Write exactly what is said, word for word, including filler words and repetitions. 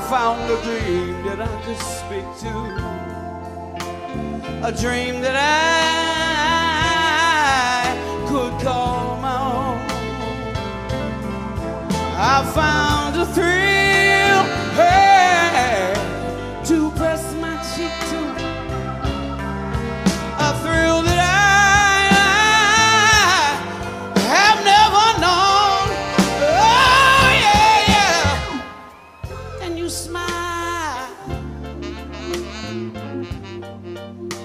found a dream that I could speak to, a dream that I could call my own. I found a thrill, hey, to press my cheek to, a thrill that I have never known. Oh yeah, yeah. And you smile